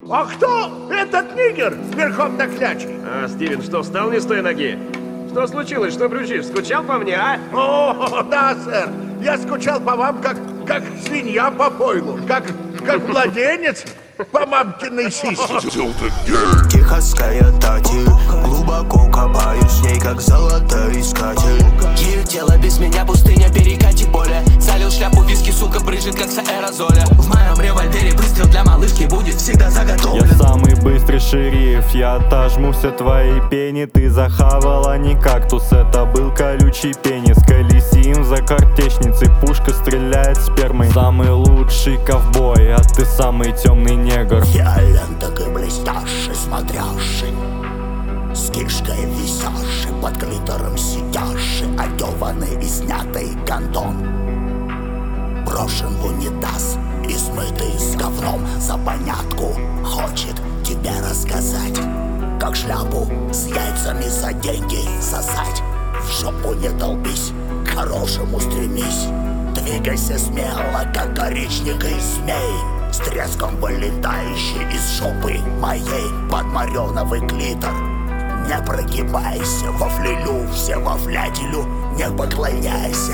А кто этот нигер верхом на кляче? А, Стивен, что, встал не с той ноги? Что случилось? Что брючишь? Скучал по мне, а? О, да, сэр. Я скучал по вам, как свинья по пойлу, как младенец по мамкиной сиське. Техасская тати, глубоко копаюсь в ней, как золотоискатель. Ее тело без меня пустыня, перекати поле. Залил шляпу виски, сука, брызжет, как с аэрозоля. В моем револьвере выстрел для малышки будет всегда заготовлен. Я самый быстрый шериф, я отожму все твои пени. Ты захавала не кактус, это был колючий пенис. Колесим за картечницей, пушка стреляет спермой. Самый лучший ковбой, а ты самый темный негр. Я ленток и блестящий, смотрящий, с кишкой висящий, под клитором сидящий, одеванный и снятый гондон. Брошен в унитаз и смытый с говном. За понятку хочет тебе рассказать, как шляпу с яйцами за деньги сосать. В жопу не долбись, к хорошему стремись. Двигайся смело, как коричневый змей, с треском вылетающий из жопы моей под мареновый клитор. Не прогибайся, вафлелю, все вафлятелю, не поклоняйся.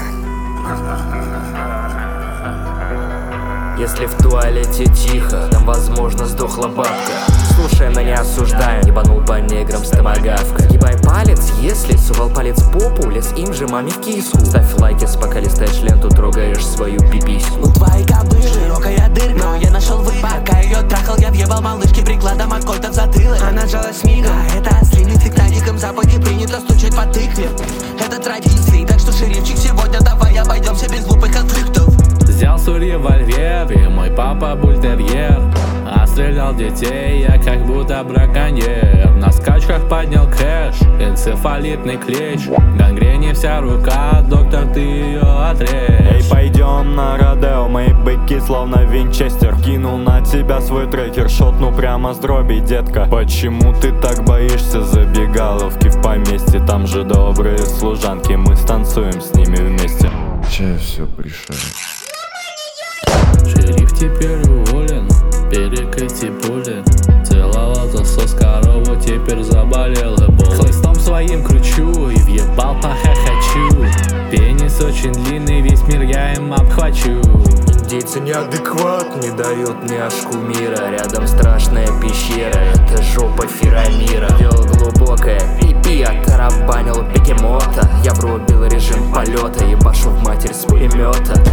Если в туалете тихо, там возможно сдохла бабка. Слушай, но не осуждаем, ебанул по неграм с томагавкой. Ебай палец, если сувал палец в попу, лез им же маме в киску. Ставь лайки, пока листаешь ленту, трогаешь свою пипиську. У твоей кобылы широкая дырка, но я нашел выход. Пока ее трахал, я въебал малышке прикладом от кольта в затылок. Она жалась мигом, а это ослиный фиктатиком. Западе принято стучать по тыкве, это традиции. Так что, шерифчик, сегодня давай обойдемся без глупых конфликтов. Взял свой револьвер, и мой папа бультерьер. А стрелял детей я как будто браконьер. На скачках поднял кэш, энцефалитный клещ. Гангрене вся рука, доктор, ты ее отрежь. Эй, пойдем на родео, мои быки словно винчестер. Кинул на тебя свой трекер, шотну прямо с дроби, детка. Почему ты так боишься забегаловки в поместье? Там же добрые служанки, мы станцуем с ними вместе. Че все пришли? Шериф теперь уволен, перекати пули. Целовал засос корову, теперь заболел эболой. Хлыстом своим кручу и въебал по хохочу. Пенис очень длинный, весь мир я им обхвачу. Индейцы неадекват, не дают няшку мира. Рядом страшная пещера, это жопа Ферамира. Дело глубокое, пипи, оттарабанил бегемота. Я врубил режим полета, ебашу в матерь с пулемета.